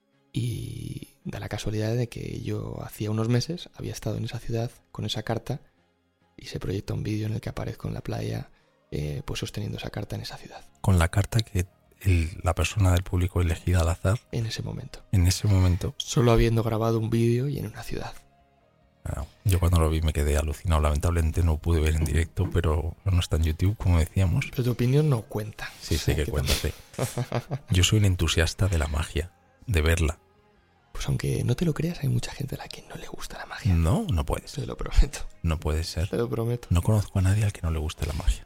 y da la casualidad de que yo hacía unos meses había estado en esa ciudad con esa carta y se proyecta un vídeo en el que aparezco en la playa pues sosteniendo esa carta en esa ciudad. Con la carta que la persona del público elegida al azar. En ese momento. Solo habiendo grabado un vídeo y en una ciudad. Bueno, yo cuando lo vi me quedé alucinado. Lamentablemente no pude ver en directo, pero no está en YouTube, como decíamos. Pero tu opinión no cuenta. Sí, que cuenta, sí. Yo soy un entusiasta de la magia, de verla. Pues aunque no te lo creas, hay mucha gente a la que no le gusta la magia. No puede ser. Te lo prometo. No puede ser. Te lo prometo. No conozco a nadie al que no le guste la magia.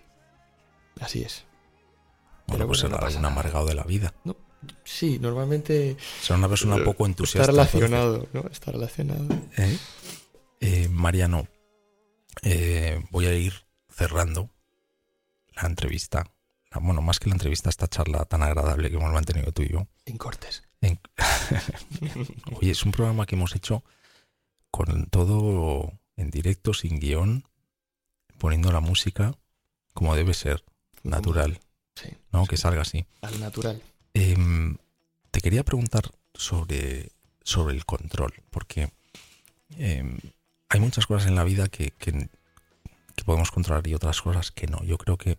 Así es. Bueno, pues será algún amargado de la vida. No, sí, normalmente... Será una persona poco entusiasta. Está relacionado, ¿no? Está relacionado. Mariano, voy a ir cerrando la entrevista. Bueno, más que la entrevista, esta charla tan agradable que hemos mantenido tú y yo. En cortes. Oye, es un programa que hemos hecho con todo en directo, sin guión, poniendo la música como debe ser, natural. Sí. ¿No? Que salga así. Al natural. Te quería preguntar sobre el control, porque hay muchas cosas en la vida que podemos controlar y otras cosas que no. Yo creo que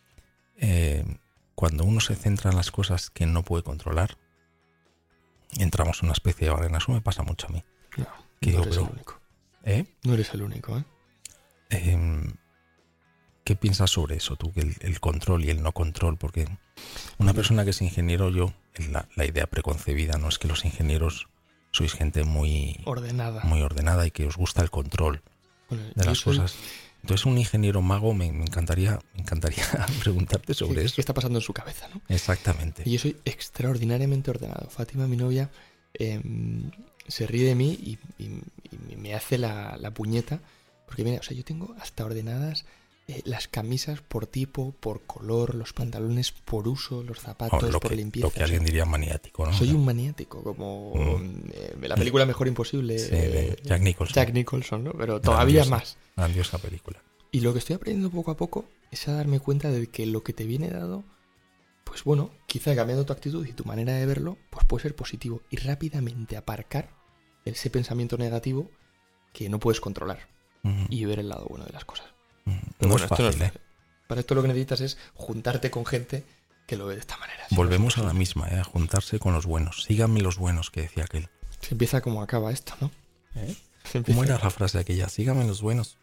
cuando uno se centra en las cosas que no puede controlar, entramos en una especie de barrena. Eso me pasa mucho a mí. No eres el único. No eres el único, ¿Qué piensas sobre eso tú? Que el control y el no control, porque una persona que es ingeniero, la idea preconcebida, ¿no? Es que los ingenieros sois gente muy ordenada y que os gusta el control de las cosas. Entonces, un ingeniero mago, me encantaría preguntarte sobre eso. ¿Qué está pasando en su cabeza, no? Exactamente. Y yo soy extraordinariamente ordenado. Fátima, mi novia, se ríe de mí y me hace la puñeta. Porque mira, o sea, yo tengo hasta ordenadas las camisas por tipo, por color, los pantalones por uso, los zapatos por limpieza. Lo que alguien diría maniático, ¿no? Soy un maniático, como la película Mejor Imposible. Sí, de Jack Nicholson. Jack Nicholson, ¿no? Pero todavía más. Grandiosa película. Y lo que estoy aprendiendo poco a poco es a darme cuenta de que lo que te viene dado, pues bueno, quizá cambiando tu actitud y tu manera de verlo, pues puede ser positivo. Y rápidamente aparcar ese pensamiento negativo que no puedes controlar y ver el lado bueno de las cosas. No es fácil, Para esto lo que necesitas es juntarte con gente que lo ve de esta manera. Volvemos a la misma, a juntarse con los buenos. Síganme los buenos, que decía aquel. Se empieza como acaba esto, ¿no? ¿Cómo era la frase aquella? Síganme los buenos.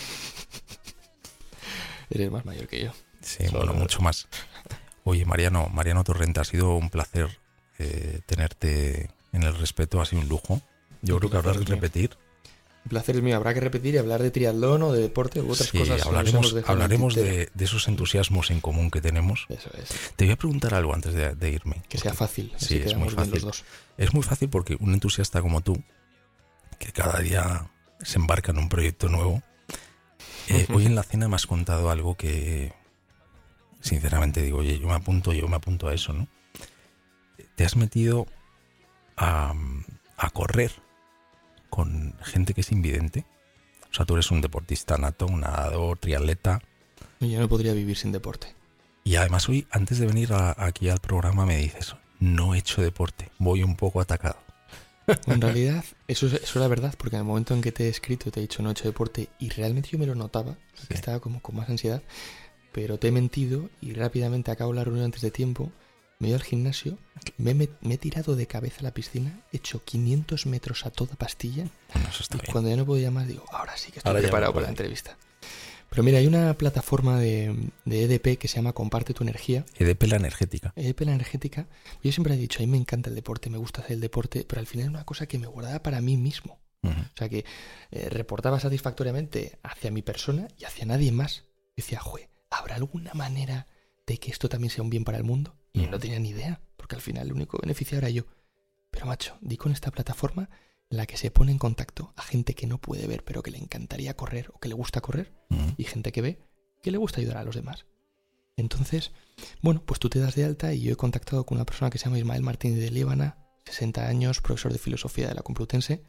Eres más mayor que yo. Sí, bueno, mucho más. Oye, Mariano Torrente, ha sido un placer tenerte en El Respeto, ha sido un lujo. Yo creo que habrá que repetir. El placer es mío, habrá que repetir y hablar de triatlón o de deporte u otras cosas. Hablaremos de esos entusiasmos en común que tenemos. Eso es. Te voy a preguntar algo antes de irme. Que sea fácil. Sí, es muy fácil. Los dos. Es muy fácil porque un entusiasta como tú, que cada día se embarca en un proyecto nuevo, hoy en la cena me has contado algo que, sinceramente digo, oye, yo me apunto a eso, ¿no? Te has metido a correr con gente que es invidente. O sea, tú eres un deportista nato, un nadador, triatleta. Yo no podría vivir sin deporte. Y además hoy, antes de venir aquí al programa, me dices, no he hecho deporte, voy un poco atacado. En realidad, eso es la verdad, porque en el momento en que te he escrito te he dicho no he hecho deporte y realmente yo me lo notaba, que estaba como con más ansiedad, pero te he mentido y rápidamente acabo la reunión antes de tiempo. Me he ido al gimnasio, me he tirado de cabeza a la piscina, he hecho 500 metros a toda pastilla. Bueno, eso está bien. Cuando ya no podía más, digo, ahora sí que estoy preparado para la entrevista. Pero mira, hay una plataforma de EDP que se llama Comparte tu Energía. EDP la energética. EDP la energética. Yo siempre he dicho, a mí me encanta el deporte, me gusta hacer el deporte, pero al final es una cosa que me guardaba para mí mismo. O sea que reportaba satisfactoriamente hacia mi persona y hacia nadie más. Decía, ¿habrá alguna manera de que esto también sea un bien para el mundo? Y no tenía ni idea, porque al final el único beneficiado era yo. Pero macho, di con esta plataforma en la que se pone en contacto a gente que no puede ver, pero que le encantaría correr o que le gusta correr, y gente que ve que le gusta ayudar a los demás. Entonces, bueno, pues tú te das de alta y yo he contactado con una persona que se llama Ismael Martínez de Líbana, 60 años, profesor de filosofía de la Complutense,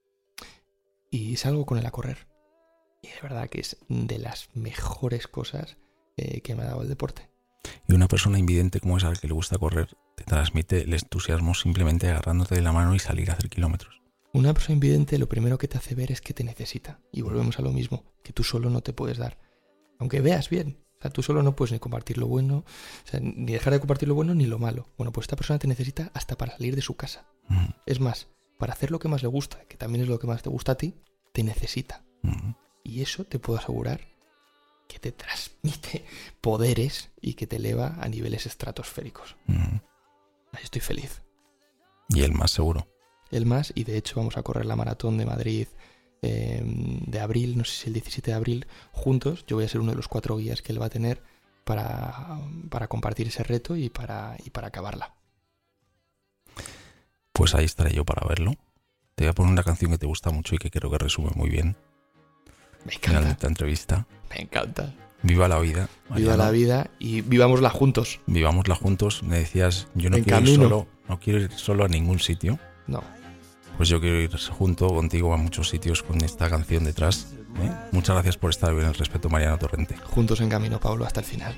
y salgo con él a correr. Y de verdad que es de las mejores cosas que me ha dado el deporte. Y una persona invidente como esa, al que le gusta correr, te transmite el entusiasmo simplemente agarrándote de la mano y salir a hacer kilómetros. Una persona invidente lo primero que te hace ver es que te necesita. Y volvemos a lo mismo, que tú solo no te puedes dar. Aunque veas bien. O sea, tú solo no puedes ni compartir lo bueno, o sea, ni dejar de compartir lo bueno ni lo malo. Bueno, pues esta persona te necesita hasta para salir de su casa. Es más, para hacer lo que más le gusta, que también es lo que más te gusta a ti, te necesita. Y eso te puedo asegurar que te transmite poderes y que te eleva a niveles estratosféricos. Ahí estoy feliz. Y el más seguro. El más, y de hecho vamos a correr la maratón de Madrid de abril, no sé si el 17 de abril, juntos. Yo voy a ser uno de los 4 guías que él va a tener para compartir ese reto y para acabarla. Pues ahí estaré yo para verlo. Te voy a poner una canción que te gusta mucho y que creo que resume muy bien. Me encanta. De esta entrevista. Me encanta. Viva la vida. Viva la vida y vivámosla juntos. Vivámosla juntos. Me decías, yo no quiero ir solo a ningún sitio. No. Pues yo quiero ir junto contigo a muchos sitios con esta canción detrás. Muchas gracias por estar en El Respeto, Mariano Torrente. Juntos en camino, Pablo, hasta el final.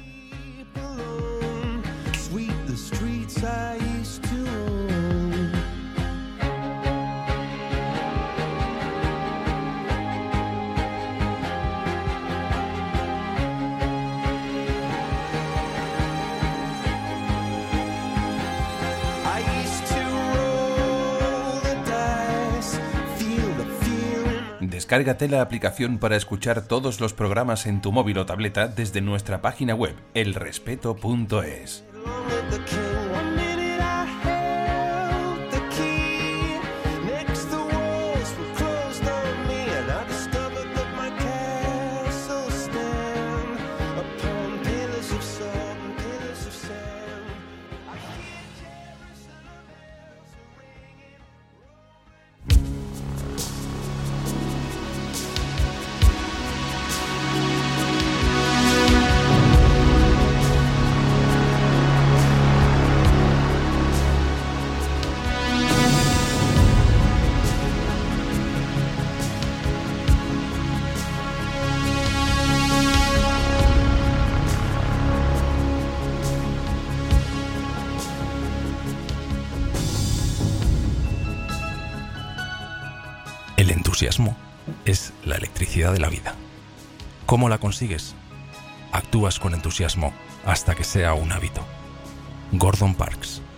Descárgate la aplicación para escuchar todos los programas en tu móvil o tableta desde nuestra página web, elrespeto.es. El entusiasmo es la electricidad de la vida. ¿Cómo la consigues? Actúas con entusiasmo hasta que sea un hábito. Gordon Parks.